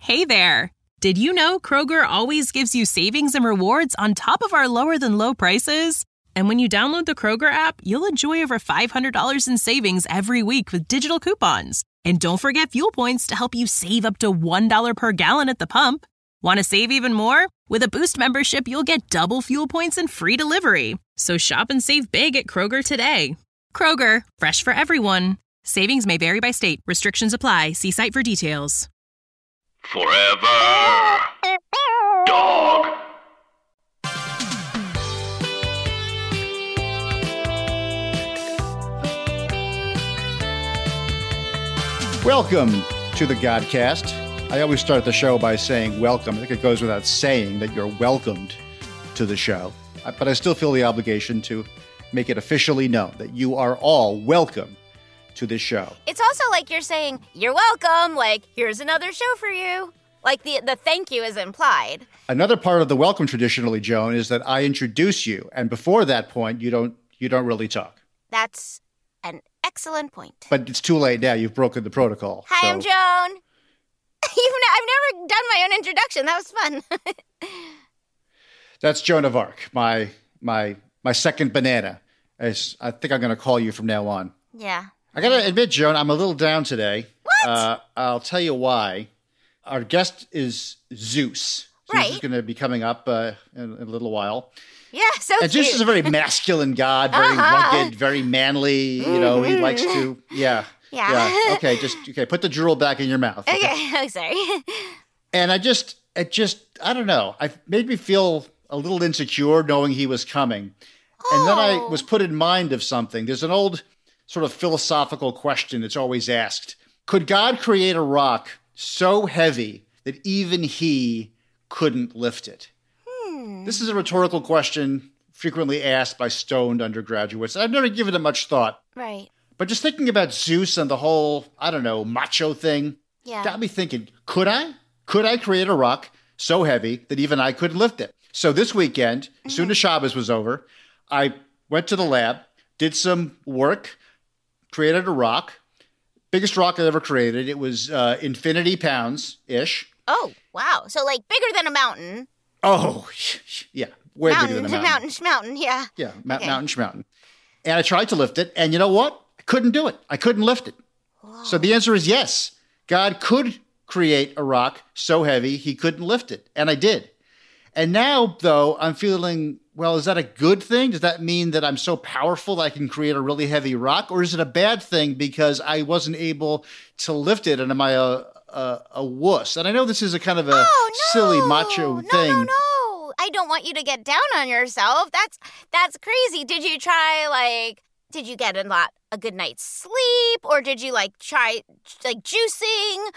Hey there! Did you know Kroger always gives you savings and rewards on top of our lower-than-low prices? And when you download the Kroger app, you'll enjoy over $500 in savings every week with digital coupons. And don't forget fuel points to help you save up to $1 per gallon at the pump. Want to save even more? With a Boost membership, you'll get double fuel points and free delivery. So shop and save big at Kroger today. Kroger, fresh for everyone. Savings may vary by state. Restrictions apply. See site for details. Forever Dog. Welcome to the Godcast. I always start the show by saying welcome. I think it goes without saying that you're welcomed to the show. But I still feel the obligation to make it officially known that you are all welcome to this show. It's also like you're saying, you're welcome, like, here's another show for you. Like the thank you is implied. Another part of the welcome traditionally, Joan, is that I introduce you. And before that point, you don't really talk. That's an excellent point. But it's too late now. You've broken the protocol. Hi, I'm Joan. I've never done my own introduction. That was fun. That's Joan of Arc, my second banana. As I think I'm going to call you from now on. Yeah. I got to admit, Joan, I'm a little down today. What? I'll tell you why. Our guest is Zeus. Right. Zeus is going to be coming up in a little while. Yeah, so and Zeus is a very masculine god, very rugged, very manly. You know, he likes to, yeah. Okay, put the drool back in your mouth. Okay, oh, sorry. And it just, I don't know. It made me feel a little insecure knowing he was coming. And then I was put in mind of something. There's an old sort of philosophical question that's always asked. Could God create a rock so heavy that even he couldn't lift it? This is a rhetorical question frequently asked by stoned undergraduates. I've never given it much thought. Right. But just thinking about Zeus and the whole, I don't know, macho thing, got me thinking, could I? Could I create a rock so heavy that even I couldn't lift it? So this weekend, as soon as Shabbos was over, I went to the lab, did some work, created a rock. Biggest rock I ever created. It was infinity pounds-ish. Oh, wow. So like bigger than a mountain. Oh, yeah. Way bigger than a mountain. Mountain, yeah. Yeah, mountain, schmountain. And I tried to lift it, and you know what? I couldn't do it. I couldn't lift it. Whoa. So the answer is yes. God could create a rock so heavy he couldn't lift it, and I did. And now, though, I'm feeling, well, is that a good thing? Does that mean that I'm so powerful that I can create a really heavy rock? Or is it a bad thing because I wasn't able to lift it, and am I a wuss? And I know this is a kind of a silly macho thing. No. I don't want you to get down on yourself. That's crazy. Did you try, did you get a good night's sleep? Or did you, try, juicing?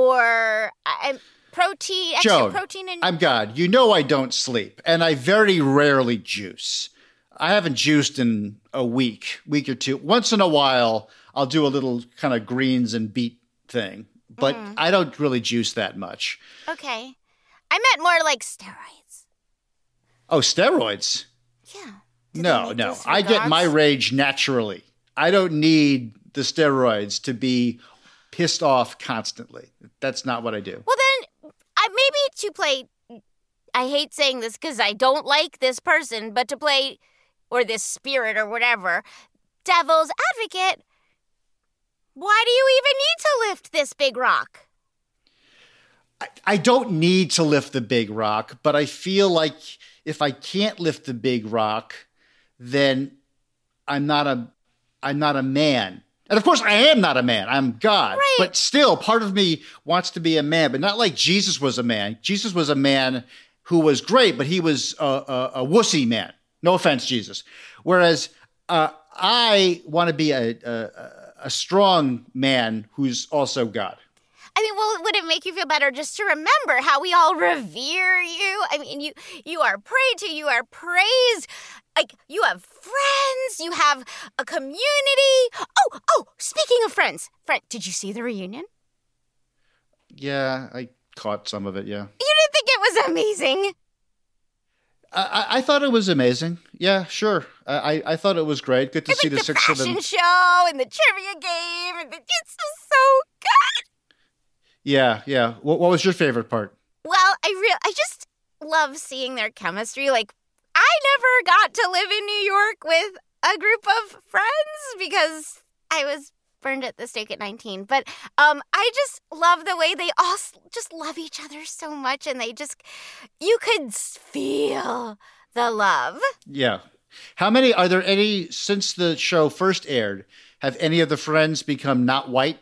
Or protein, extra Joan, protein in... I'm God. You know I don't sleep, and I very rarely juice. I haven't juiced in a week or two. Once in a while, I'll do a little kind of greens and beet thing, but I don't really juice that much. Okay. I meant more like steroids. Oh, steroids? Yeah. No. I get my rage naturally. I don't need the steroids to be pissed off constantly. That's not what I do. Well, then, maybe to play, I hate saying this because I don't like this person, but to play, or this spirit or whatever, devil's advocate, why do you even need to lift this big rock? I don't need to lift the big rock, but I feel like if I can't lift the big rock, then I'm not a man. And of course, I am not a man. I'm God. Right. But still, part of me wants to be a man, but not like Jesus was a man. Jesus was a man who was great, but he was a wussy man. No offense, Jesus. Whereas I want to be a strong man who's also God. I mean, well, would it make you feel better just to remember how we all revere you? I mean, you are prayed to, you are praised. Like, you have friends, you have a community. Oh, speaking of friends, did you see the reunion? Yeah, I caught some of it, yeah. You didn't think it was amazing? I thought it was amazing. Yeah, sure. I thought it was great. Good to see the six of them. The fashion show and the trivia game. It's so good. Yeah, yeah. What was your favorite part? Well, I just love seeing their chemistry. Like, I never got to live in New York with a group of friends because I was burned at the stake at 19. But I just love the way they all just love each other so much, and you could feel the love. Yeah. Are there any, since the show first aired, have any of the friends become not white?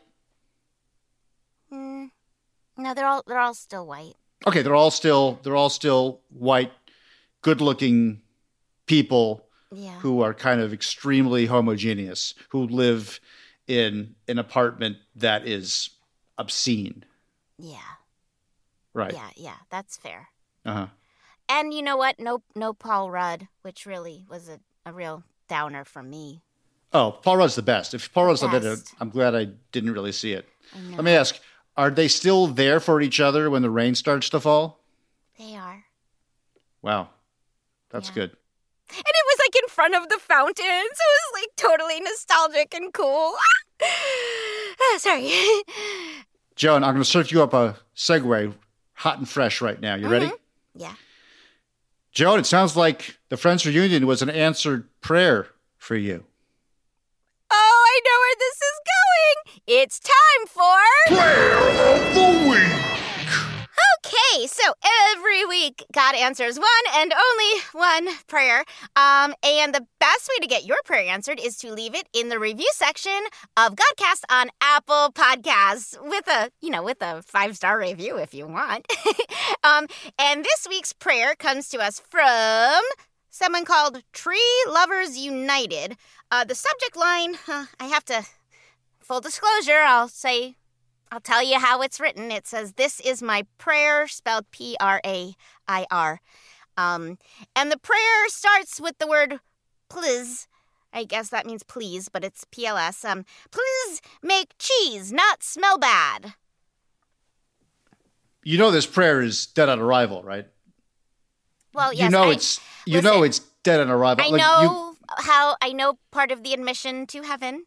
No, they're all still white. Okay, they're all still white, good-looking people who are kind of extremely homogeneous, who live in an apartment that is obscene. Yeah. Right. Yeah, that's fair. Uh-huh. And you know what? No Paul Rudd, which really was a real downer for me. Oh, Paul Rudd's the best. If Paul Rudd's not in it, Best. I'm glad I didn't really see it. I know. Let me ask, are they still there for each other when the rain starts to fall? They are. Wow. That's Yeah. good. And it was like in front of the fountain, so it was like totally nostalgic and cool. Sorry. Joan, I'm going to serve you up a segue, hot and fresh right now. You ready? Yeah. Joan, it sounds like the Friends reunion was an answered prayer for you. Oh, I know where this is going. It's time for... Prayer of the week. Okay, so every week God answers one and only one prayer. And the best way to get your prayer answered is to leave it in the review section of Godcast on Apple Podcasts with a 5-star review if you want. And this week's prayer comes to us from someone called Tree Lovers United. The subject line, full disclosure, I'll tell you how it's written. It says, "This is my prayer," spelled Prair. And the prayer starts with the word please. I guess that means please, but it's PLS. Please make cheese not smell bad. You know this prayer is dead on arrival, right? Well, yes. You know it's dead on arrival. I know part of the admission to heaven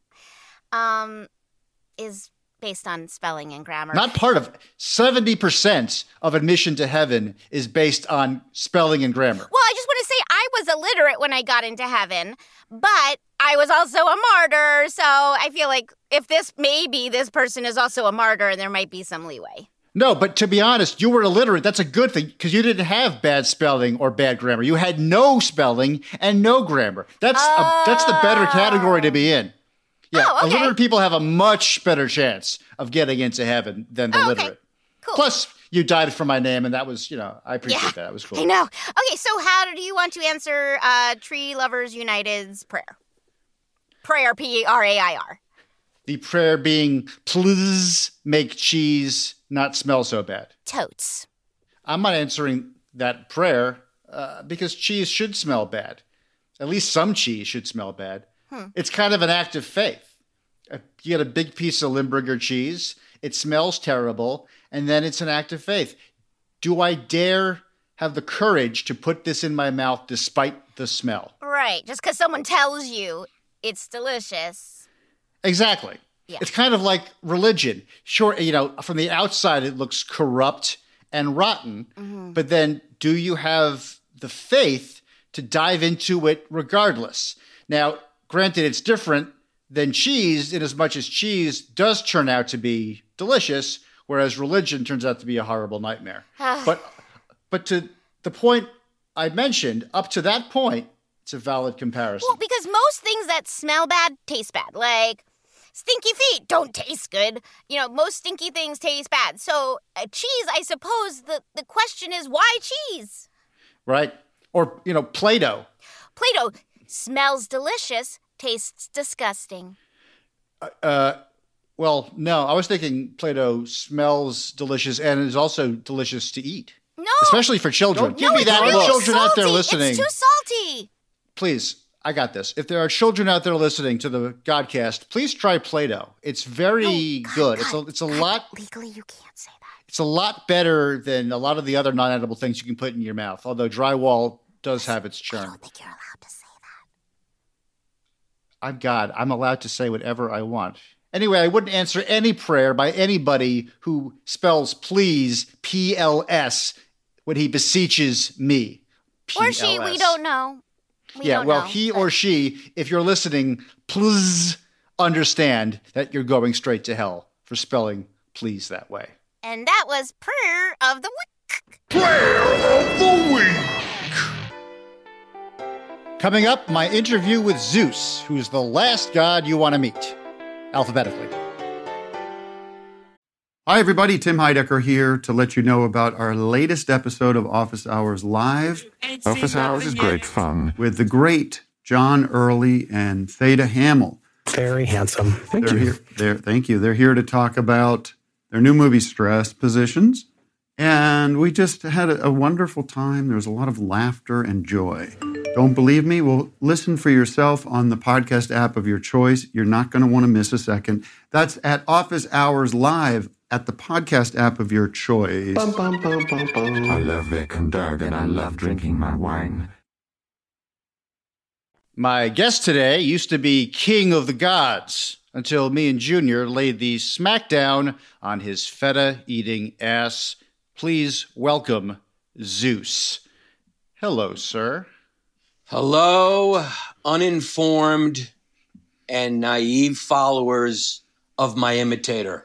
is based on spelling and grammar. Not part of 70% of admission to heaven is based on spelling and grammar. Well, I just want to say I was illiterate when I got into heaven, but I was also a martyr, so I feel like if this person is also a martyr, there might be some leeway. No, but to be honest, you were illiterate. That's a good thing because you didn't have bad spelling or bad grammar. You had no spelling and no grammar. That's the better category to be in. Yeah, okay. Illiterate people have a much better chance of getting into heaven than the literate. Okay. Cool. Plus, you died for my name, and that was, I appreciate that. That was cool. I know. Okay, so how do you want to answer Tree Lovers United's prayer? Prayer, Prair. The prayer being, please make cheese not smell so bad. Totes. I'm not answering that prayer because cheese should smell bad. At least some cheese should smell bad. It's kind of an act of faith. You get a big piece of Limburger cheese. It smells terrible. And then it's an act of faith. Do I dare have the courage to put this in my mouth despite the smell? Right. Just because someone tells you it's delicious. Exactly. Yeah. It's kind of like religion. Sure, from the outside, it looks corrupt and rotten. Mm-hmm. But then do you have the faith to dive into it regardless? Now, granted, it's different than cheese in as much as cheese does turn out to be delicious, whereas religion turns out to be a horrible nightmare. But to the point I mentioned, up to that point, it's a valid comparison. Well, because most things that smell bad taste bad. Like stinky feet don't taste good. Most stinky things taste bad. So cheese, I suppose the question is why cheese? Right. Or, Play-Doh. Play-Doh smells delicious, tastes disgusting. Well, no, I was thinking Play-Doh smells delicious and is also delicious to eat. No. Especially for children. Give me that. Really Children salty. out there listening. It's too salty. Please, I got this. If there are children out there listening to the Godcast, please try Play-Doh. It's very good. It's a lot. Legally, you can't say that. It's a lot better than a lot of the other non-edible things you can put in your mouth, although drywall does have its charm. I don't think you're allowed to say that. I'm allowed to say whatever I want. Anyway, I wouldn't answer any prayer by anybody who spells please, P-L-S, when he beseeches me. Or she, we don't know. He or she, if you're listening, please understand that you're going straight to hell for spelling please that way. And that was Prayer of the Week. Prayer of the Week. Coming up, my interview with Zeus, who's the last god you want to meet, alphabetically. Hi, everybody. Tim Heidecker here to let you know about our latest episode of Office Hours Live. Office Hours is great fun. With the great John Early and Theda Hamill. Very handsome. Thank you. Thank you. They're here to talk about their new movie, Stress Positions. And we just had a wonderful time. There was a lot of laughter and joy. Don't believe me? Well, listen for yourself on the podcast app of your choice. You're not going to want to miss a second. That's at Office Hours Live at the podcast app of your choice. Bum, bum, bum, bum, bum. I love Vic and Doug, and I love drinking my wine. My guest today used to be king of the gods until me and Junior laid the smackdown on his feta-eating ass. Please welcome Zeus. Hello, sir. Hello, uninformed and naive followers of my imitator.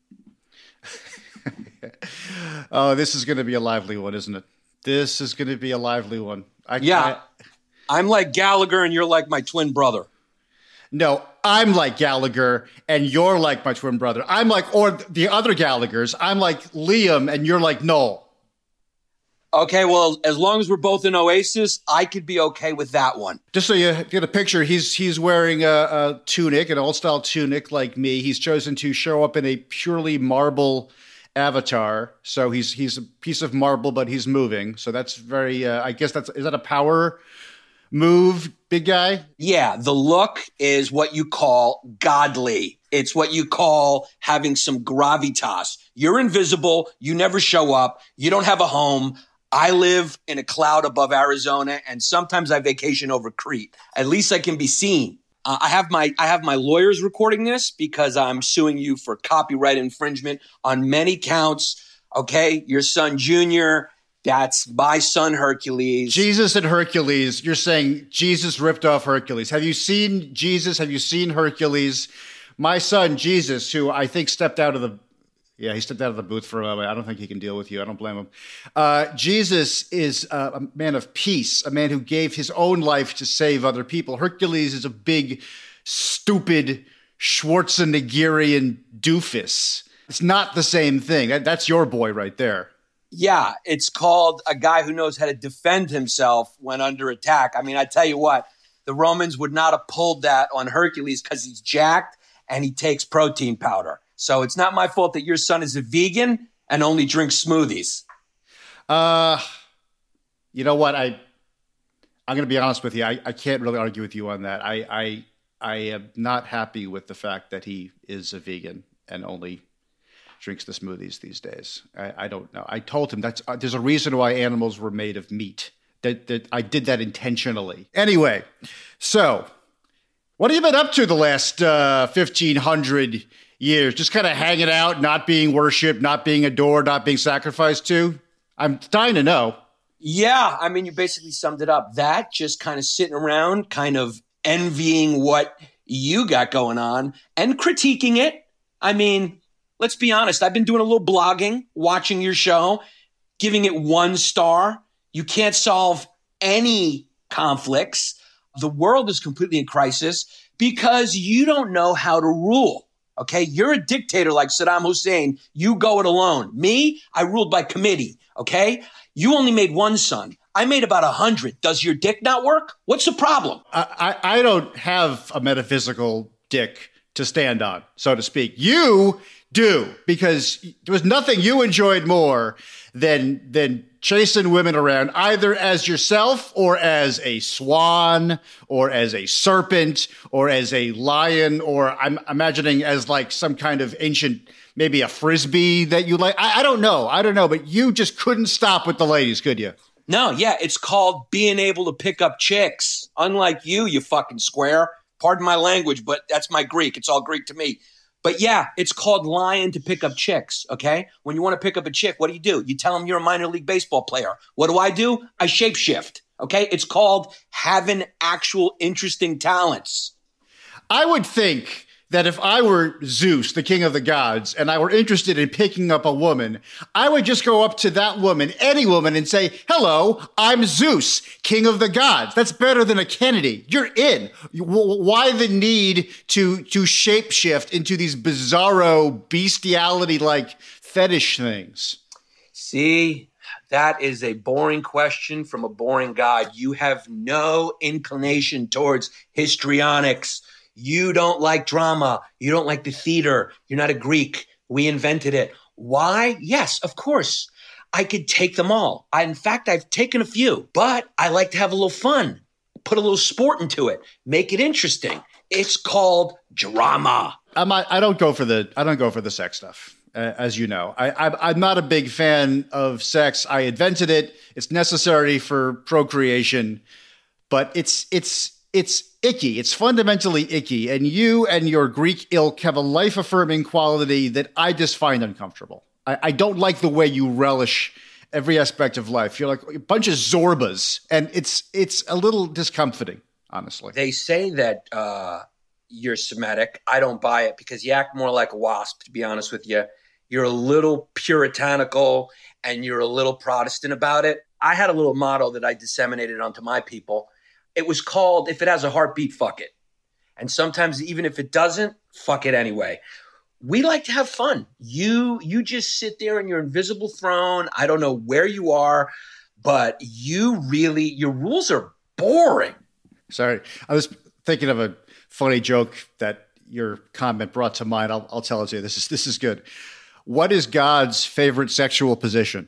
Oh, this is going to be a lively one, isn't it? This is going to be a lively one. I'm like Gallagher and you're like my twin brother. No, I'm like Gallagher and you're like my twin brother. I'm like, or the other Gallaghers, I'm like Liam and you're like Noel. Okay, well, as long as we're both in Oasis, I could be okay with that one. Just so you get a picture, he's wearing a tunic, an old-style tunic like me. He's chosen to show up in a purely marble avatar. So he's a piece of marble, but he's moving. So that's very, I guess is that a power move, big guy? Yeah, the look is what you call godly. It's what you call having some gravitas. You're invisible. You never show up. You don't have a home. I live in a cloud above Arizona, and sometimes I vacation over Crete. At least I can be seen. I have my lawyers recording this because I'm suing you for copyright infringement on many counts. Okay, your son Junior, that's my son Hercules. Jesus and Hercules. You're saying Jesus ripped off Hercules. Have you seen Jesus? Have you seen Hercules? My son Jesus, who I think stepped out of the booth for a moment. I don't think he can deal with you. I don't blame him. Jesus is a man of peace, a man who gave his own life to save other people. Hercules is a big, stupid, Schwarzeneggerian doofus. It's not the same thing. That's your boy right there. Yeah, it's called a guy who knows how to defend himself when under attack. I mean, I tell you what, the Romans would not have pulled that on Hercules because he's jacked and he takes protein powder. So it's not my fault that your son is a vegan and only drinks smoothies. You know what? I'm going to be honest with you. I can't really argue with you on that. I am not happy with the fact that he is a vegan and only drinks the smoothies these days. I don't know. I told him there's a reason why animals were made of meat. That I did that intentionally. Anyway, so what have you been up to the last 1,500 years? Just kind of hanging out, not being worshipped, not being adored, not being sacrificed to? I'm dying to know. Yeah, I mean, you basically summed it up. That, just kind of sitting around, kind of envying what you got going on and critiquing it. I mean, let's be honest. I've been doing a little blogging, watching your show, giving it 1 star. You can't solve any conflicts. The world is completely in crisis because you don't know how to rule. Okay, you're a dictator like Saddam Hussein. You go it alone. Me, I ruled by committee. Okay, you only made 1 son. I made about 100. Does your dick not work? What's the problem? I don't have a metaphysical dick to stand on, so to speak. You do, because there was nothing you enjoyed more than chasing women around, either as yourself or as a swan or as a serpent or as a lion, or I'm imagining as like some kind of ancient, maybe a frisbee that you like. I don't know, but you just couldn't stop with the ladies, could you? No, yeah, it's called being able to pick up chicks. Unlike you fucking square. Pardon my language, but that's my Greek. It's all Greek to me. But yeah, it's called lying to pick up chicks, okay? When you want to pick up a chick, what do? You tell them you're a minor league baseball player. What do? I shapeshift, okay? It's called having actual interesting talents. I would think that if I were Zeus, the king of the gods, and I were interested in picking up a woman, I would just go up to that woman, any woman, and say, hello, I'm Zeus, king of the gods. That's better than a Kennedy. You're in. Why the need to shapeshift into these bizarro bestiality-like fetish things? See, that is a boring question from a boring god. You have no inclination towards histrionics. You don't like drama. You don't like the theater. You're not a Greek. We invented it. Why? Yes, of course. I could take them all. In fact, I've taken a few, but I like to have a little fun, put a little sport into it, make it interesting. It's called drama. I don't go for the sex stuff, as you know. I'm not a big fan of sex. I invented it. It's necessary for procreation, but it's icky. It's fundamentally icky. And you and your Greek ilk have a life-affirming quality that I just find uncomfortable. I don't like the way you relish every aspect of life. You're like a bunch of Zorbas, and it's a little discomforting, honestly. They say that you're Semitic. I don't buy it because you act more like a wasp, to be honest with you. You're a little puritanical, and you're a little Protestant about it. I had a little motto that I disseminated onto my people. It was called, if it has a heartbeat, fuck it. And sometimes even if it doesn't, fuck it anyway. We like to have fun. You just sit there in your invisible throne. I don't know where you are, but your rules are boring. Sorry. I was thinking of a funny joke that your comment brought to mind. I'll tell it to you. This is good. What is God's favorite sexual position?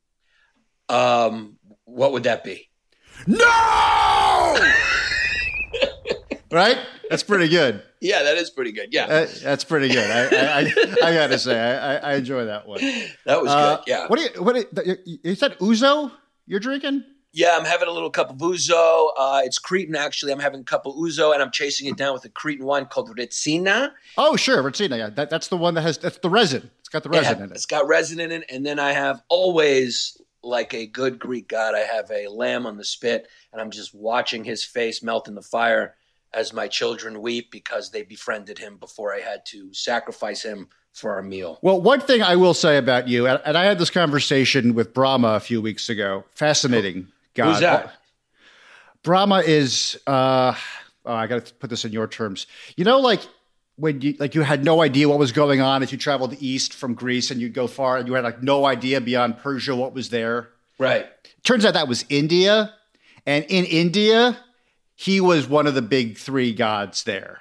What would that be? No! Right? That's pretty good. Yeah, that is pretty good. Yeah. That's pretty good. I got to say, I enjoy that one. That was good. Yeah. You said Ouzo you're drinking? Yeah, I'm having a little cup of Ouzo. It's Cretan, actually. I'm having a cup of Ouzo, and I'm chasing it down with a Cretan wine called Retsina. Oh, sure. Retsina. Yeah. That's the one that's the resin. It's got the resin in it. It's got resin in it. And then I have always, like a good Greek god, I have a lamb on the spit, and I'm just watching his face melt in the fire as my children weep because they befriended him before I had to sacrifice him for our meal. Well, one thing I will say about you, and I had this conversation with Brahma a few weeks ago. Fascinating god. Who's that? Brahma is, I got to put this in your terms. You know, like when you had no idea what was going on as you traveled east from Greece and you'd go far and you had like no idea beyond Persia what was there. Right. Turns out that was India. And in India, he was one of the big three gods there.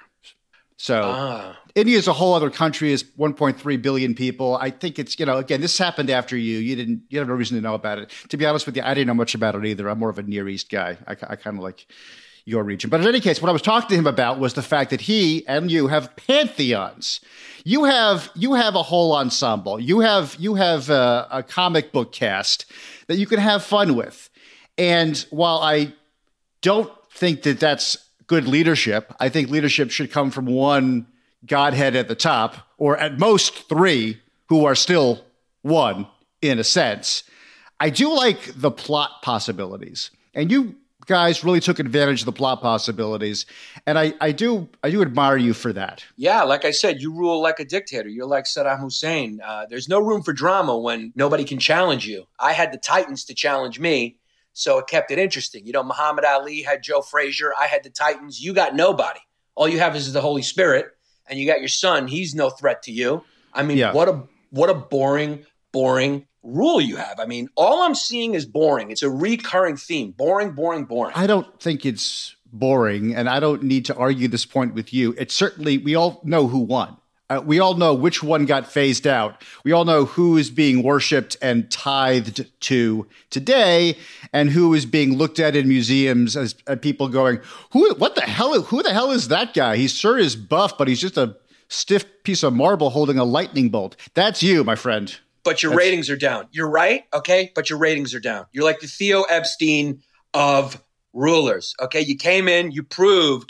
So India is a whole other country, is 1.3 billion people. I think it's, again, this happened after you. You have no reason to know about it. To be honest with you, I didn't know much about it either. I'm more of a Near East guy. I kind of like your region. But in any case, what I was talking to him about was the fact that he and you have pantheons. You have a whole ensemble. You have a comic book cast that you can have fun with. And while I don't think that that's good leadership, I think leadership should come from one godhead at the top, or at most three who are still one in a sense. I do like the plot possibilities. And you guys really took advantage of the plot possibilities. And I do admire you for that. Yeah, like I said, you rule like a dictator. You're like Saddam Hussein. There's no room for drama when nobody can challenge you. I had the Titans to challenge me, so it kept it interesting. Muhammad Ali had Joe Frazier. I had the Titans. You got nobody. All you have is the Holy Spirit, and you got your son. He's no threat to you. I mean, yeah. What a boring rule you have. I mean, all I'm seeing is boring. It's a recurring theme. Boring. I don't think it's boring, and I don't need to argue this point with you. It's certainly, we all know who won. We all know which one got phased out. We all know who is being worshipped and tithed to today, and who is being looked at in museums as people going, who the hell is that guy? He sure is buff, but he's just a stiff piece of marble holding a lightning bolt. That's you, my friend. But your ratings are down. You're right, okay? But your ratings are down. You're like the Theo Epstein of rulers, okay? You came in, you proved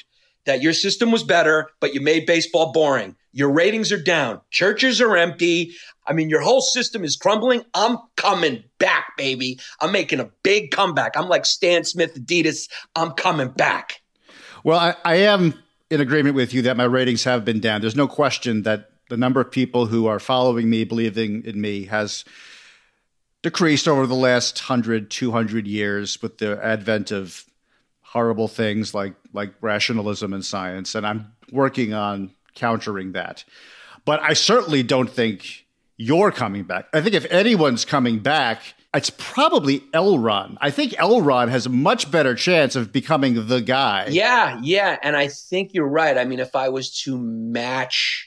that your system was better, but you made baseball boring. Your ratings are down. Churches are empty. I mean, your whole system is crumbling. I'm coming back, baby. I'm making a big comeback. I'm like Stan Smith, Adidas. I'm coming back. Well, I am in agreement with you that my ratings have been down. There's no question that the number of people who are following me, believing in me, has decreased over the last 100, 200 years with the advent of horrible things like rationalism and science. And I'm working on countering that. But I certainly don't think you're coming back. I think if anyone's coming back, it's probably Elron. I think Elron has a much better chance of becoming the guy. Yeah. And I think you're right. I mean, if I was to match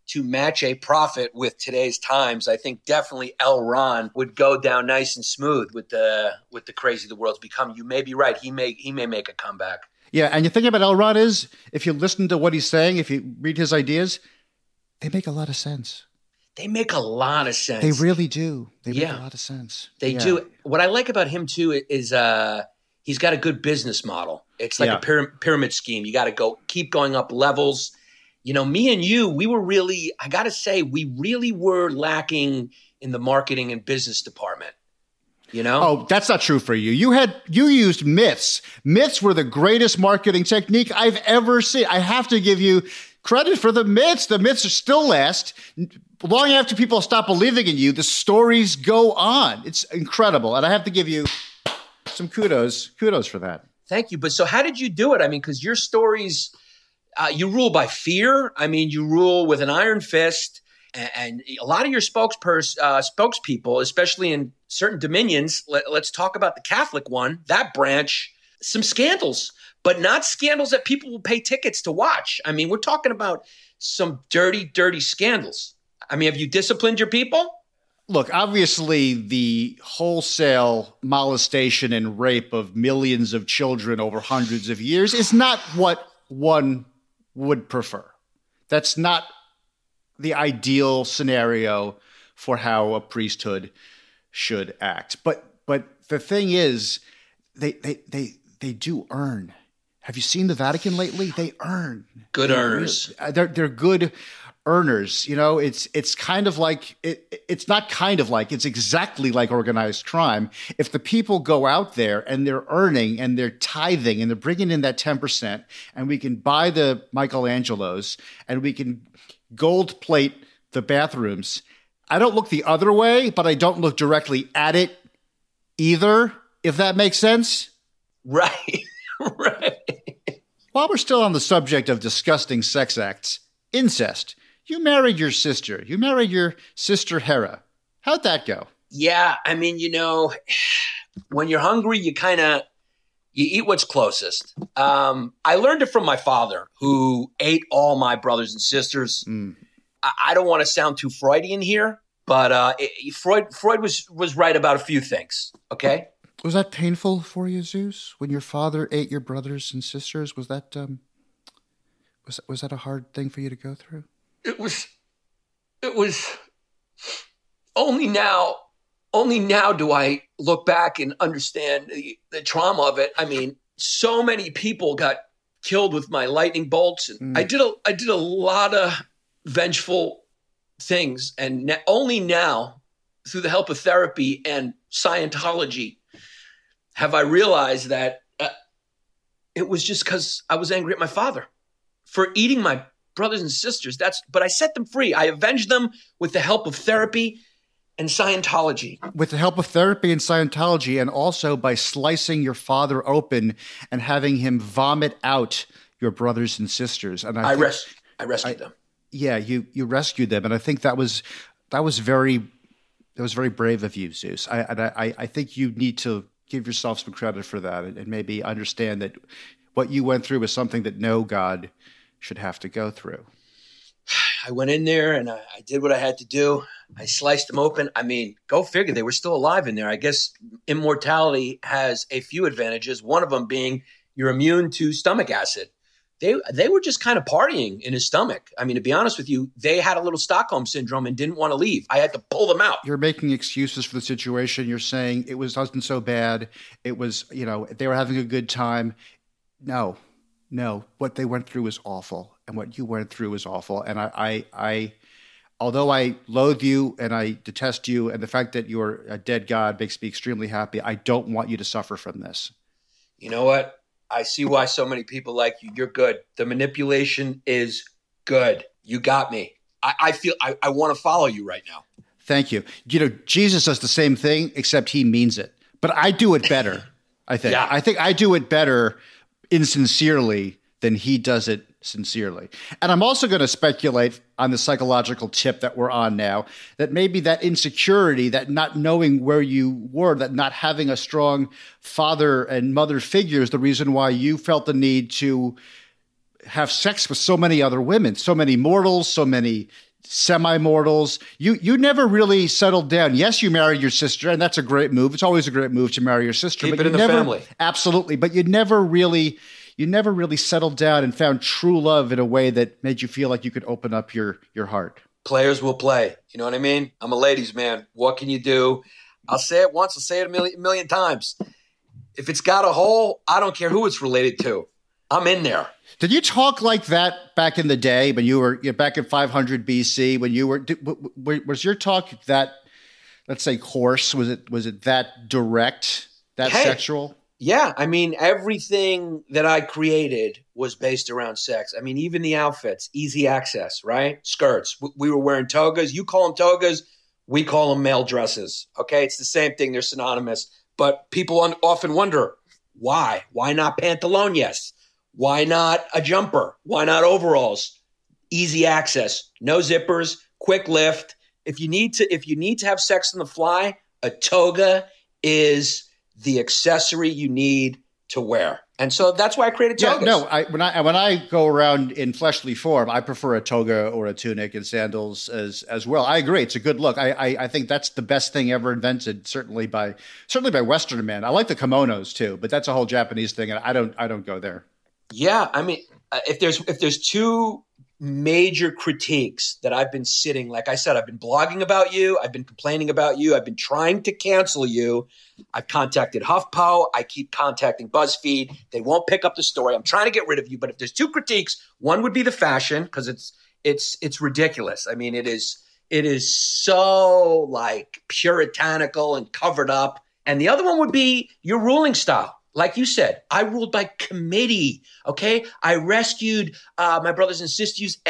a prophet with today's times, I think definitely Elron would go down nice and smooth with the crazy the world's become. You may be right. He may make a comeback. Yeah, and the thing about Elron is, if you listen to what he's saying, if you read his ideas, they make a lot of sense. They make a lot of sense. They really do. They make a lot of sense. They do. What I like about him too is he's got a good business model. It's like a pyramid scheme. You got to keep going up levels. You know, me and you, we were really, I got to say, we really were lacking in the marketing and business department. You know? Oh, that's not true for you. You used myths. Myths were the greatest marketing technique I've ever seen. I have to give you credit for the myths. The myths are still last. Long after people stop believing in you, the stories go on. It's incredible. And I have to give you some kudos. Kudos for that. Thank you. But so how did you do it? I mean, because your stories, you rule by fear. I mean, you rule with an iron fist. And a lot of your spokespeople, especially in certain dominions, let's talk about the Catholic one, that branch, some scandals, but not scandals that people will pay tickets to watch. I mean, we're talking about some dirty, dirty scandals. I mean, have you disciplined your people? Look, obviously the wholesale molestation and rape of millions of children over hundreds of years is not what one would prefer. That's not the ideal scenario for how a priesthood should act. But the thing is, they do earn. Have you seen the Vatican lately? They earn. Good earners. They're good earners. You know, it's kind of like it's not kind of like, it's exactly like organized crime. If the people go out there and they're earning and they're tithing and they're bringing in that 10%, and we can buy the Michelangelos and we can gold plate the bathrooms. I don't look the other way, but I don't look directly at it either, if that makes sense. Right. Right. While we're still on the subject of disgusting sex acts, incest. You married your sister. You married your sister Hera. How'd that go? Yeah, I mean, you know, when you're hungry, you eat what's closest. I learned it from my father, who ate all my brothers and sisters. I don't want to sound too Freudian here, but Freud was right about a few things. Okay. Was that painful for you, Zeus, when your father ate your brothers and sisters? Was that a hard thing for you to go through? It was only now do I look back and understand the trauma of it. I mean, so many people got killed with my lightning bolts, and I did a lot of vengeful things, and only now, through the help of therapy and Scientology, have I realized that it was just because I was angry at my father for eating my brothers and sisters. But I set them free. I avenged them with the help of therapy and Scientology. With the help of therapy and Scientology, and also by slicing your father open and having him vomit out your brothers and sisters. And I rescued them. Yeah, you rescued them, and I think that was very brave of you, Zeus. I think you need to give yourself some credit for that, and maybe understand that what you went through was something that no God should have to go through. I went in there and I did what I had to do. I sliced them open. I mean, go figure, they were still alive in there. I guess immortality has a few advantages, one of them being you're immune to stomach acid. They were just kind of partying in his stomach. I mean, to be honest with you, they had a little Stockholm syndrome and didn't want to leave. I had to pull them out. You're making excuses for the situation. You're saying it wasn't so bad. It was, they were having a good time. No, No, what they went through is awful, and what you went through is awful. And I although I loathe you and I detest you, and the fact that you're a dead God makes me extremely happy, I don't want you to suffer from this. You know what? I see why so many people like you. You're good. The manipulation is good. You got me. I feel I want to follow you right now. Thank you. You know, Jesus does the same thing, except he means it. But I do it better, I think. Yeah. I think I do it better insincerely than he does it sincerely. And I'm also going to speculate on the psychological tip that we're on now, that maybe that insecurity, that not knowing where you were, that not having a strong father and mother figure is the reason why you felt the need to have sex with so many other women, so many mortals, so many semi-mortals. You never really settled down. Yes, you married your sister, and that's a great move. It's always a great move to marry your sister. Keep but it in the family. Absolutely. But you never really settled down and found true love in a way that made you feel like you could open up your heart. Players will play. You know what I mean? I'm a ladies' man. What can you do? I'll say it once. I'll say it a million times. If it's got a hole, I don't care who it's related to. I'm in there. Did you talk like that back in the day when you were back in 500 BC? When you were, was your talk that, let's say, coarse? Was it that direct, that sexual? Yeah, I mean, everything that I created was based around sex. I mean, even the outfits, easy access, right? Skirts. We were wearing togas. You call them togas. We call them male dresses. Okay, it's the same thing. They're synonymous. But people often wonder, why? Why not pantalones? Why not a jumper? Why not overalls? Easy access, no zippers, quick lift. If you need to have sex on the fly, a toga is the accessory you need to wear. And so that's why I created togas. Yeah, no, when I go around in fleshly form, I prefer a toga or a tunic and sandals as well. I agree. It's a good look. I think that's the best thing ever invented, certainly by Western men. I like the kimonos too, but that's a whole Japanese thing, and I don't go there. Yeah, I mean, if there's two major critiques that I've been sitting, like I said, I've been blogging about you, I've been complaining about you, I've been trying to cancel you. I've contacted HuffPo, I keep contacting BuzzFeed. They won't pick up the story. I'm trying to get rid of you, but if there's two critiques, one would be the fashion, because it's ridiculous. I mean, it is so like puritanical and covered up. And the other one would be your ruling style. Like you said, I ruled by committee, okay? I rescued my brothers and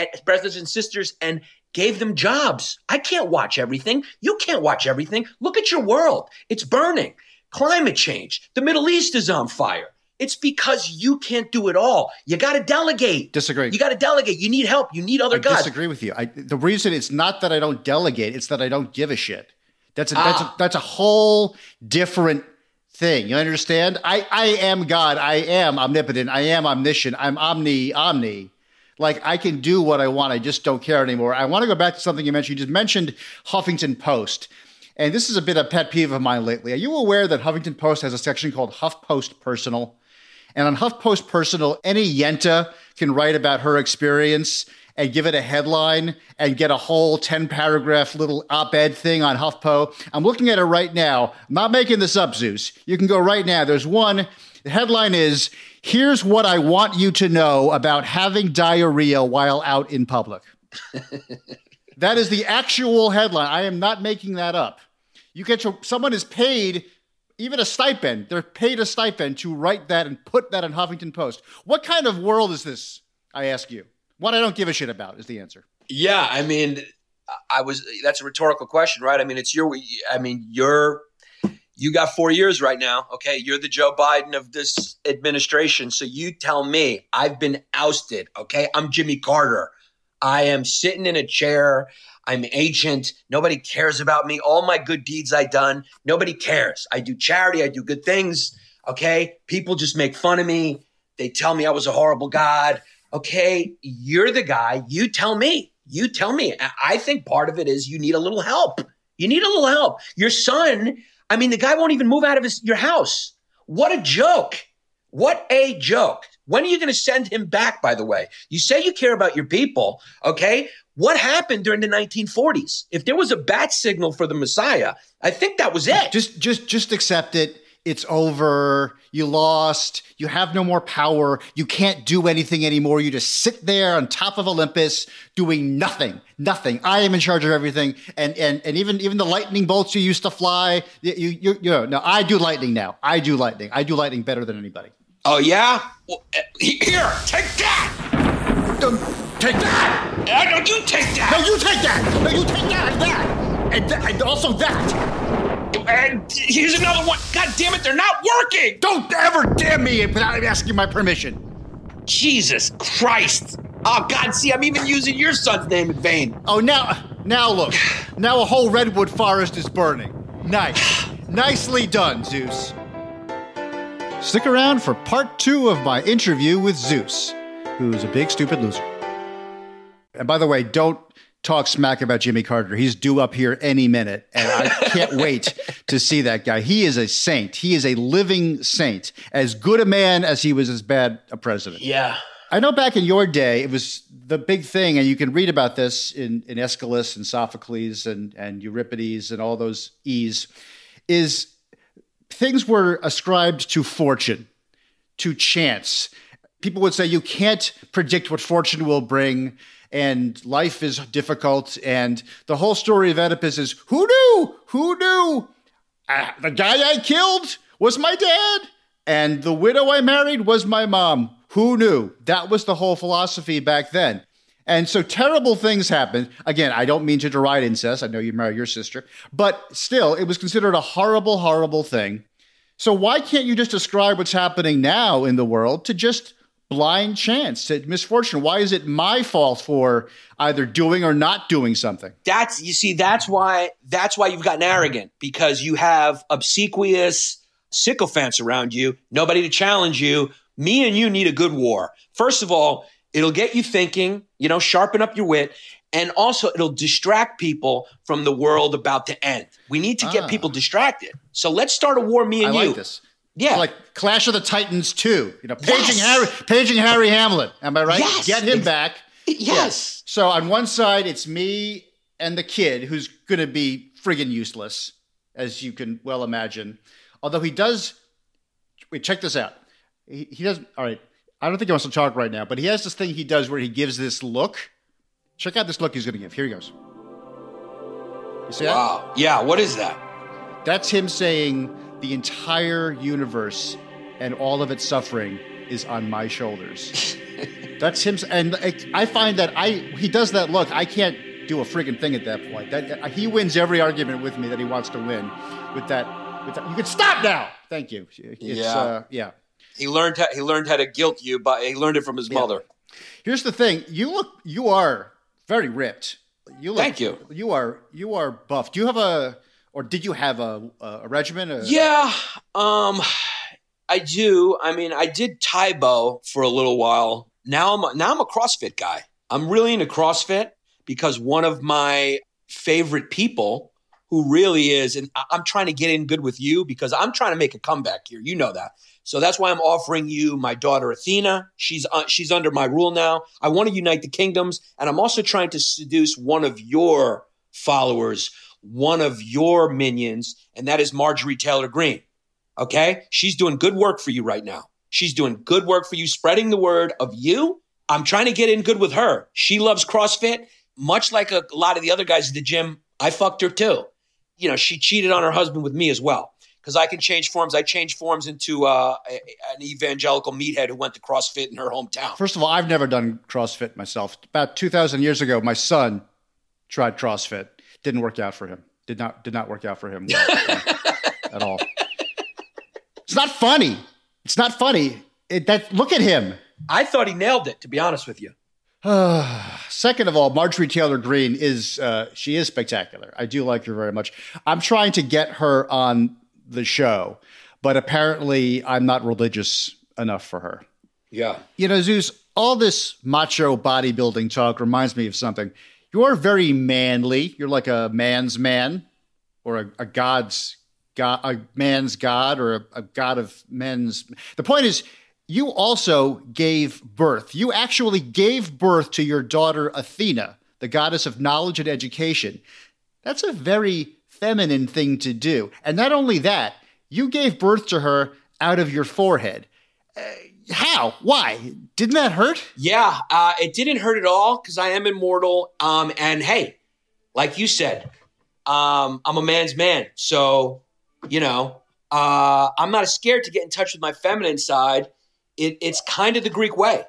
sisters and gave them jobs. I can't watch everything. You can't watch everything. Look at your world. It's burning. Climate change. The Middle East is on fire. It's because you can't do it all. You got to delegate. Disagree. You got to delegate. You need help. You need other guys. I disagree with you. The reason it's not that I don't delegate, it's that I don't give a shit. That's a whole different thing. You understand? I am God. I am omnipotent. I am omniscient. I'm omni. Like, I can do what I want. I just don't care anymore. I want to go back to something you mentioned. You just mentioned Huffington Post. And this is a bit of a pet peeve of mine lately. Are you aware that Huffington Post has a section called HuffPost Personal? And on HuffPost Personal, any yenta can write about her experience and give it a headline and get a whole 10-paragraph little op-ed thing on HuffPo. I'm looking at it right now. I'm not making this up, Zeus. You can go right now. There's one. The headline is, "Here's what I want you to know about having diarrhea while out in public." That is the actual headline. I am not making that up. Someone is paid even a stipend. They're paid a stipend to write that and put that in Huffington Post. What kind of world is this, I ask you? What I don't give a shit about is the answer. Yeah, I mean, that's a rhetorical question, right? I mean, you got 4 years right now. Okay. You're the Joe Biden of this administration. So you tell me. I've been ousted. Okay. I'm Jimmy Carter. I am sitting in a chair. I'm ancient. Nobody cares about me. All my good deeds I've done. Nobody cares. I do charity. I do good things. Okay. People just make fun of me. They tell me I was a horrible God. Okay. You're the guy. You tell me. I think part of it is you need a little help. Your son, I mean, the guy won't even move out of your house. What a joke. When are you going to send him back, by the way? You say you care about your people, okay? What happened during the 1940s? If there was a bat signal for the Messiah, I think that was it. Just accept it. it's over, you lost, you have no more power, you can't do anything anymore. You just sit there on top of Olympus doing nothing. I am in charge of everything. And even the lightning bolts you used to fly, you know, no, I do lightning now. I do lightning better than anybody. Oh, yeah? Well, here, take that! Don't take that! No, you take that! No, you take that! No, you take that! And also that! And here's another one. God damn it, they're not working! Don't ever damn me without asking my permission. Jesus Christ. Oh, God, see, I'm even using your son's name in vain. Oh, now look. Now a whole redwood forest is burning. Nice. Nicely done, Zeus. Stick around for part 2 of my interview with Zeus, who's a big, stupid loser. And by the way, don't talk smack about Jimmy Carter. He's due up here any minute, and I can't wait to see that guy. He is a saint. He is a living saint. As good a man as he was as bad a president. Yeah. I know back in your day, it was the big thing, and you can read about this in Aeschylus and Sophocles and Euripides and all those E's, is things were ascribed to fortune, to chance. People would say you can't predict what fortune will bring, and life is difficult. And the whole story of Oedipus is, who knew? The guy I killed was my dad, and the widow I married was my mom. Who knew? That was the whole philosophy back then. And so terrible things happened. Again, I don't mean to deride incest. I know you married your sister. But still, it was considered a horrible, horrible thing. So why can't you just ascribe what's happening now in the world to just blind chance, to misfortune? Why is it my fault for either doing or not doing something? That's why you've gotten arrogant, because you have obsequious sycophants around you, nobody to challenge you. Me and you need a good war. First of all, it'll get you thinking, sharpen up your wit. And also, it'll distract people from the world about to end. We need to get people distracted. So let's start a war, me and you. I like this. Yeah. It's like Clash of the Titans 2. Paging Harry Hamlin. Am I right? Yes. Get him back. Yes. Yeah. So on one side, it's me and the kid, who's going to be friggin' useless, as you can well imagine. Although he does. Wait, check this out. He doesn't. All right. I don't think he wants to talk right now, but he has this thing he does where he gives this look. Check out this look he's going to give. Here he goes. You see that? Wow. Yeah. What is that? That's him saying the entire universe and all of its suffering is on my shoulders. That's him. And I find that he does that look. I can't do a friggin' thing at that point. He wins every argument with me that he wants to win with that. You can stop now. Thank you. Yeah. He learned how to guilt you, but he learned it from his mother. Here's the thing. You are very ripped. Thank you. You are buff. Do you have did you have a regimen? Yeah. I do. I mean, I did Taebo for a little while. Now I'm a CrossFit guy. I'm really into CrossFit because one of my favorite people who really is, and I'm trying to get in good with you because I'm trying to make a comeback here. You know that. So that's why I'm offering you my daughter, Athena. She's under my rule now. I want to unite the kingdoms. And I'm also trying to seduce one of your followers, one of your minions, and that is Marjorie Taylor Greene. Okay? She's doing good work for you right now. She's doing good work for you, spreading the word of you. I'm trying to get in good with her. She loves CrossFit. Much like a lot of the other guys at the gym, I fucked her too. She cheated on her husband with me as well. Because I can change forms. I changed forms into an evangelical meathead who went to CrossFit in her hometown. First of all, I've never done CrossFit myself. About 2,000 years ago, my son tried CrossFit. Didn't work out for him. Did not work out for him well, at all. It's not funny. It's not funny. Look at him. I thought he nailed it, to be honest with you. Second of all, Marjorie Taylor Greene she is spectacular. I do like her very much. I'm trying to get her on the show, but apparently I'm not religious enough for her. Yeah. Zeus, all this macho bodybuilding talk reminds me of something. You're very manly. You're like a man's man, or a god's god, a man's god, or a god of men's. The point is, you also gave birth. You actually gave birth to your daughter, Athena, the goddess of knowledge and education. That's a very feminine thing to do. And not only that, You gave birth to her out of your forehead. How? Why? Didn't that hurt? Yeah, it didn't hurt at all because I am immortal. And hey, like you said, I'm a man's man. So, I'm not scared to get in touch with my feminine side. It's kind of the Greek way.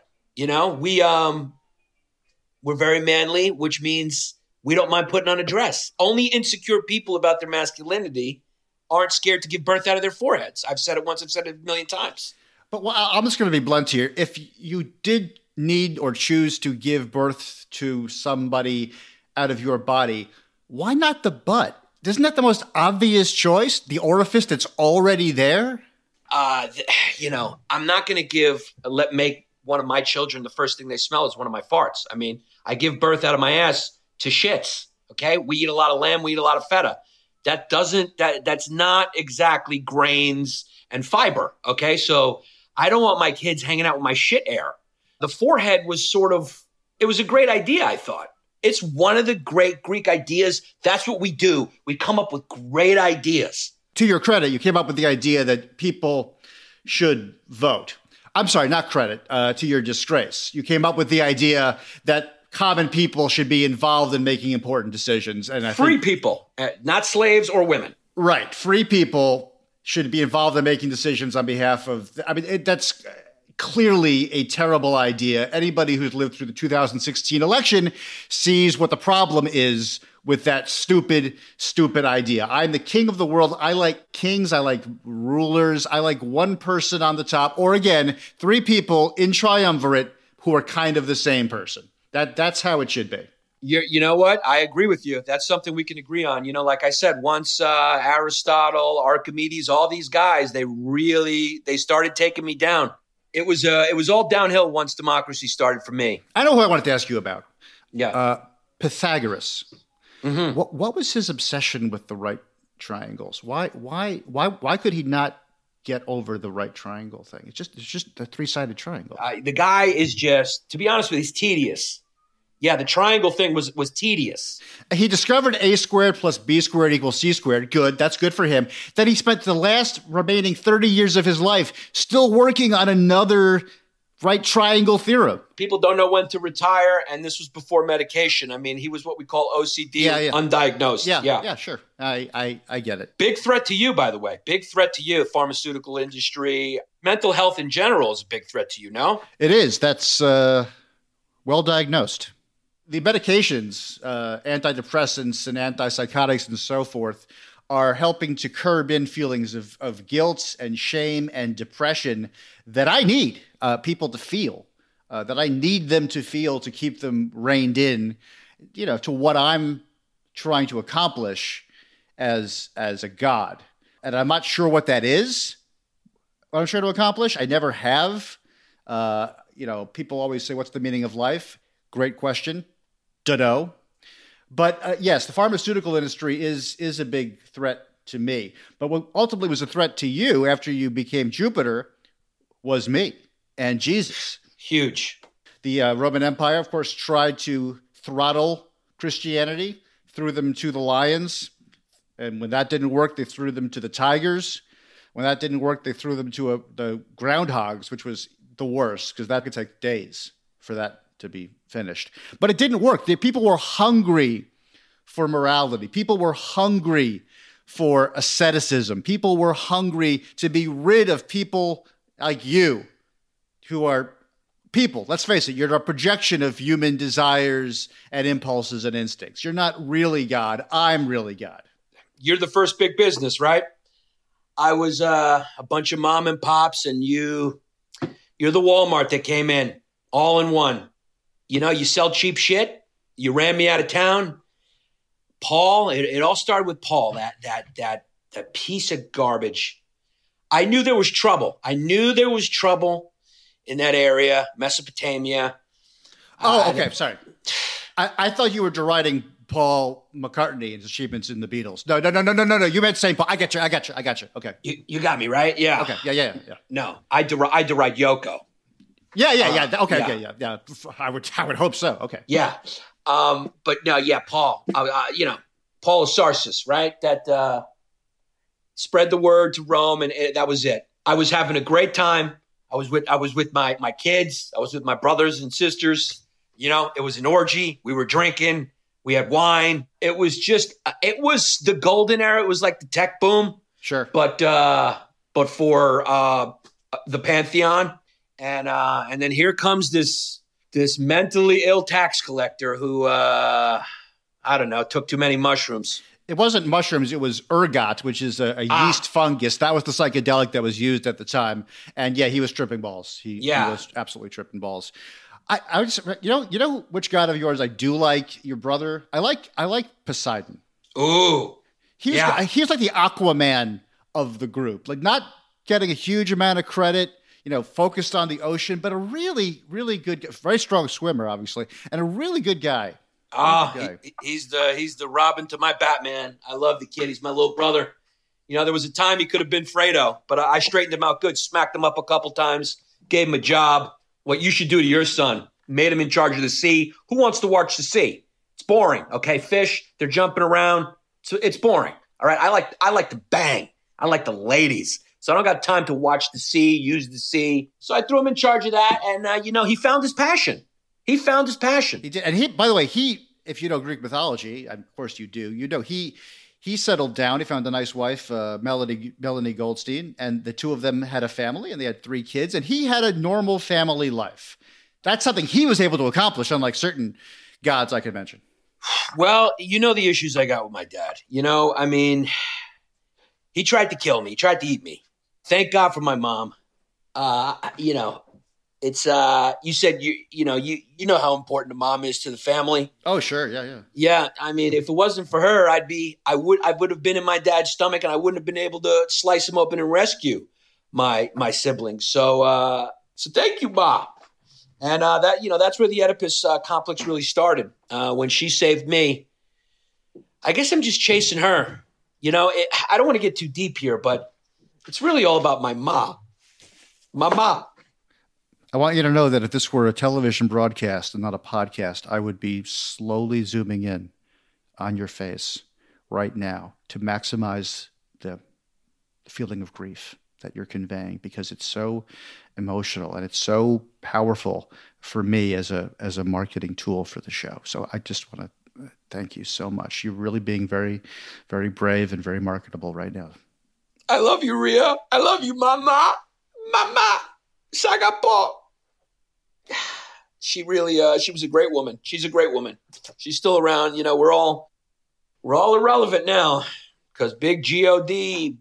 We're very manly, which means we don't mind putting on a dress. Only insecure people about their masculinity aren't scared to give birth out of their foreheads. I've said it once. I've said it a million times. But I'm just going to be blunt here. If you did need or choose to give birth to somebody out of your body, why not the butt? Isn't that the most obvious choice? The orifice that's already there? I'm not going to make one of my children the first thing they smell is one of my farts. I mean, I give birth out of my ass to shits. Okay. We eat a lot of lamb. We eat a lot of feta. That's not exactly grains and fiber. Okay. So I don't want my kids hanging out with my shit air. The forehead was it was a great idea. I thought it's one of the great Greek ideas. That's what we do. We come up with great ideas. To your credit, you came up with the idea that people should vote. I'm sorry, not credit, to your disgrace. You came up with the idea that common people should be involved in making important decisions. And Free people, not slaves or women. Right. Free people should be involved in making decisions on behalf of, that's clearly a terrible idea. Anybody who's lived through the 2016 election sees what the problem is with that stupid idea. I'm the king of the world. I like kings. I like rulers. I like one person on the top, or again, three people in triumvirate who are kind of the same person. That's how it should be. You know what? I agree with you. That's something we can agree on. Like I said, once Aristotle, Archimedes, all these guys, they started taking me down. It was all downhill once democracy started for me. I know who I wanted to ask you about. Yeah. Pythagoras. Mm-hmm. What was his obsession with the right triangles? Why could he not get over the right triangle thing? It's just a three-sided triangle. The guy is just, to be honest with you, he's tedious. Yeah, the triangle thing was tedious. He discovered a squared plus b squared equals c squared. Good. That's good for him. Then he spent the last remaining 30 years of his life still working on another right triangle theorem. People don't know when to retire, and this was before medication. I mean, he was what we call OCD, undiagnosed. Yeah, sure. I get it. Big threat to you, by the way. Big threat to you, pharmaceutical industry. Mental health in general is a big threat to you, no? It is. That's well diagnosed. The medications, antidepressants and antipsychotics and so forth, are helping to curb in feelings of guilt and shame and depression that I need people to feel, that I need them to feel to keep them reined in, to what I'm trying to accomplish as a God. And I'm not sure what that is, what I'm trying to accomplish. I never have. People always say, what's the meaning of life? Great question. Dunno. But yes, the pharmaceutical industry is a big threat to me. But what ultimately was a threat to you after you became Jupiter was me and Jesus. Huge. The Roman Empire, of course, tried to throttle Christianity, threw them to the lions. And when that didn't work, they threw them to the tigers. When that didn't work, they threw them to the groundhogs, which was the worst because that could take days for that to be finished. But it didn't work. The people were hungry for morality. People were hungry for asceticism. People were hungry to be rid of people like you, who are people. Let's face it, you're a projection of human desires and impulses and instincts. You're not really God. I'm really God. You're the first big business, right? I was a bunch of mom and pops, and you're the Walmart that came in all in one. You sell cheap shit. You ran me out of town. Paul, it all started with Paul, that piece of garbage. I knew there was trouble. I knew there was trouble in that area, Mesopotamia. Oh, okay. Sorry. I thought you were deriding Paul McCartney and his achievements in the Beatles. No. You meant St. Paul. I got you. Okay. You got me, right? Yeah. Okay. Yeah. No, I deride Yoko. Yeah. Okay. Yeah. I would hope so. Okay. Yeah. But no, yeah, Paul. Paul of Tarsus, right? That spread the word to Rome, and that was it. I was having a great time. I was with my kids. I was with my brothers and sisters. You know, it was an orgy. We were drinking. We had wine. It was the golden era. It was like the tech boom. Sure. But for the Pantheon. And then here comes this mentally ill tax collector who, I don't know, took too many mushrooms. It wasn't mushrooms. It was ergot, which is a yeast fungus. That was the psychedelic that was used at the time. And yeah, he was tripping balls. He was absolutely tripping balls. I just, you know which god of yours I do like? Your brother. I like Poseidon. Ooh, he's like the Aquaman of the group. Like, not getting a huge amount of credit. You know, focused on the ocean, but a really, really good, very strong swimmer, obviously, and a really good guy. He's the Robin to my Batman. I love the kid. He's my little brother. You know, there was a time he could have been Fredo, but I straightened him out good, smacked him up a couple times, gave him a job. What you should do to your son, made him in charge of the sea. Who wants to watch the sea? It's boring, okay? Fish, they're jumping around. So it's boring, all right? I like to bang. I like the ladies. So I don't got time to watch the sea, use the sea. So I threw him in charge of that, and, he found his passion. He did. And by the way, if you know Greek mythology, of course you do, he settled down. He found a nice wife, Melanie Goldstein, and the two of them had a family, and they had 3 kids, and he had a normal family life. That's something he was able to accomplish, unlike certain gods I could mention. Well, you know the issues I got with my dad. You know, I mean, he tried to kill me. He tried to eat me. Thank God for my mom. It's you said you know how important a mom is to the family. Oh, sure. Yeah. Yeah. I mean, if it wasn't for her, I would have been in my dad's stomach, and I wouldn't have been able to slice him open and rescue my siblings. So thank you, Ma. And that's where the Oedipus complex really started. When she saved me, I guess I'm just chasing her. You know, I don't want to get too deep here, but it's really all about my ma. My ma. I want you to know that if this were a television broadcast and not a podcast, I would be slowly zooming in on your face right now to maximize the feeling of grief that you're conveying, because it's so emotional and it's so powerful for me as a marketing tool for the show. So I just want to thank you so much. You're really being very, very brave and very marketable right now. I love you, Rhea. I love you, Mama. Mama. Sagapo. She really, she was a great woman. She's a great woman. She's still around. You know, we're all irrelevant now because Big G.O.D.,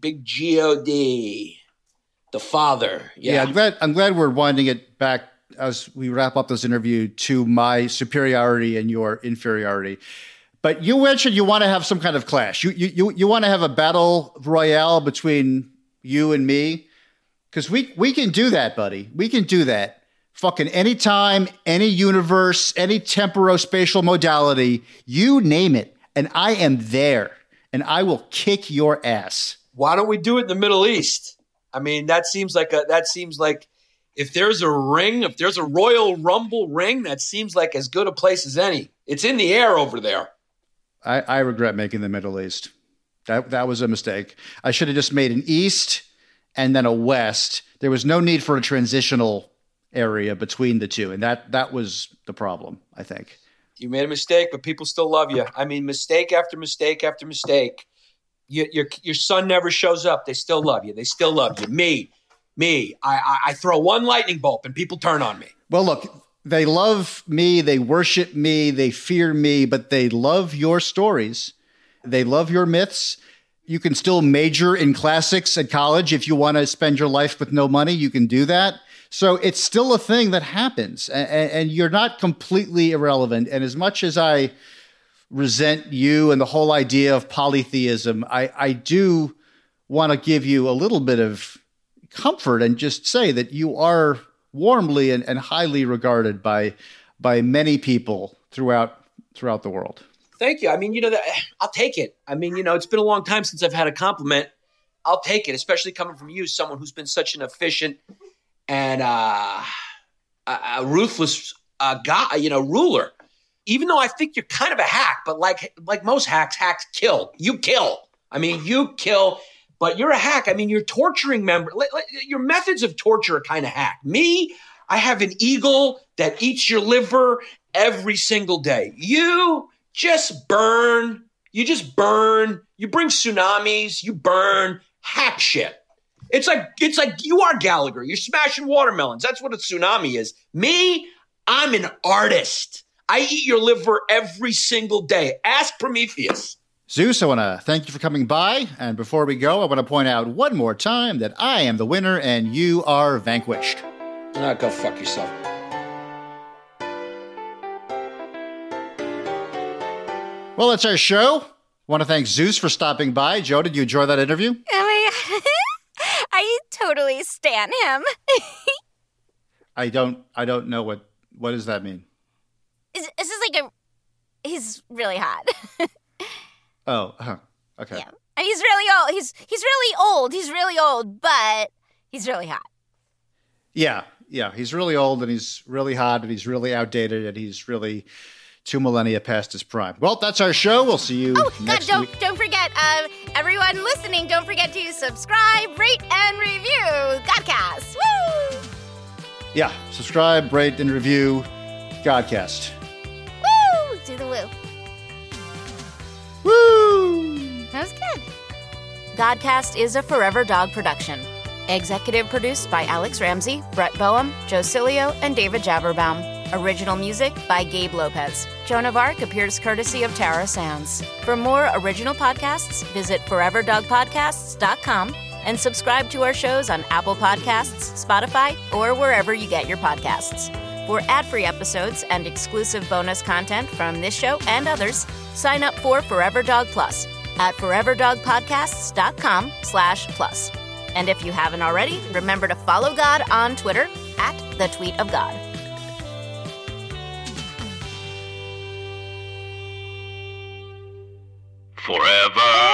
the father. Yeah. I'm glad we're winding it back as we wrap up this interview to my superiority and your inferiority. But you mentioned you want to have some kind of clash. You want to have a battle royale between you and me, because we can do that, buddy. We can do that. Fucking anytime, any universe, any temporospatial modality, you name it, and I am there, and I will kick your ass. Why don't we do it in the Middle East? I mean, that seems like if there's a ring, if there's a Royal Rumble ring, that seems like as good a place as any. It's in the air over there. I regret making the Middle East. That was a mistake. I should have just made an East and then a West. There was no need for a transitional area between the two, and that was the problem, I think. You made a mistake, but people still love you. I mean, mistake after mistake after mistake. Your son never shows up. They still love you. They still love you. Me. I throw one lightning bolt and people turn on me. Well, look, they love me. They worship me. They fear me, but they love your stories. They love your myths. You can still major in classics at college. If you want to spend your life with no money, you can do that. So it's still a thing that happens, and you're not completely irrelevant. And as much as I resent you and the whole idea of polytheism, I do want to give you a little bit of comfort and just say that you are warmly and highly regarded by many people throughout the world. Thank you. I mean, I'll take it. I mean, it's been a long time since I've had a compliment. I'll take it, especially coming from you, someone who's been such an efficient and a ruthless guy, ruler. Even though I think you're kind of a hack, but like most hacks kill. You kill. I mean, you kill. but you're a hack. I mean, you're torturing members. Your methods of torture are kind of hack. Me, I have an eagle that eats your liver every single day. You just burn. You just burn. You bring tsunamis. You burn. Hack shit. It's like you are Gallagher. You're smashing watermelons. That's what a tsunami is. Me, I'm an artist. I eat your liver every single day. Ask Prometheus. Zeus, I want to thank you for coming by. And before we go, I want to point out one more time that I am the winner and you are vanquished. Go fuck yourself. Well, that's our show. I want to thank Zeus for stopping by. Joe, did you enjoy that interview? Oh my God. I totally stan him. I don't know what does that mean? It's just like he's really hot. Oh, okay. Yeah. And he's really old. He's really old. He's really old, but he's really hot. Yeah. He's really old and he's really hot and he's really outdated and he's really 2 millennia past his prime. Well, that's our show. We'll see you next week. Don't forget, everyone listening, don't forget to subscribe, rate, and review Godcast. Woo! Yeah, subscribe, rate, and review Godcast. Woo! Do the woo. Woo! That was good. Godcast is a Forever Dog production. Executive produced by Alex Ramsey, Brett Boehm, Joe Cilio, and David Jabberbaum. Original music by Gabe Lopez. Joan of Arc appears courtesy of Tara Sounds. For more original podcasts, visit foreverdogpodcasts.com and subscribe to our shows on Apple Podcasts, Spotify, or wherever you get your podcasts. For ad-free episodes and exclusive bonus content from this show and others, sign up for Forever Dog Plus at foreverdogpodcasts.com/plus. And if you haven't already, remember to follow God on Twitter @TheTweetOfGod. Forever